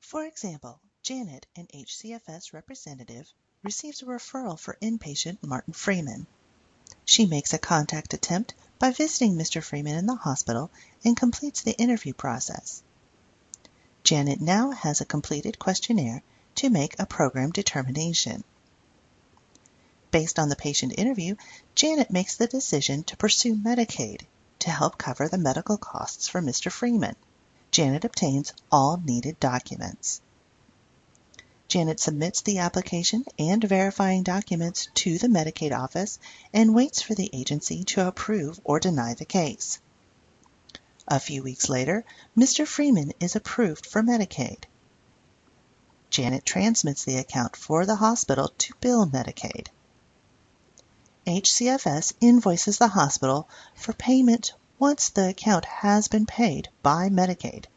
For example, Janet, an HCFS representative, receives a referral for inpatient Martin Freeman. She makes a contact attempt by visiting Mr. Freeman in the hospital and completes the interview process. Janet now has a completed questionnaire to make a program determination. Based on the patient interview, Janet makes the decision to pursue Medicaid to help cover the medical costs for Mr. Freeman. Janet obtains all needed documents. Janet submits the application and verifying documents to the Medicaid office and waits for the agency to approve or deny the case. A few weeks later, Mr. Freeman is approved for Medicaid. Janet transmits the account for the hospital to bill Medicaid. HCFS invoices the hospital for payment once the account has been paid by Medicaid.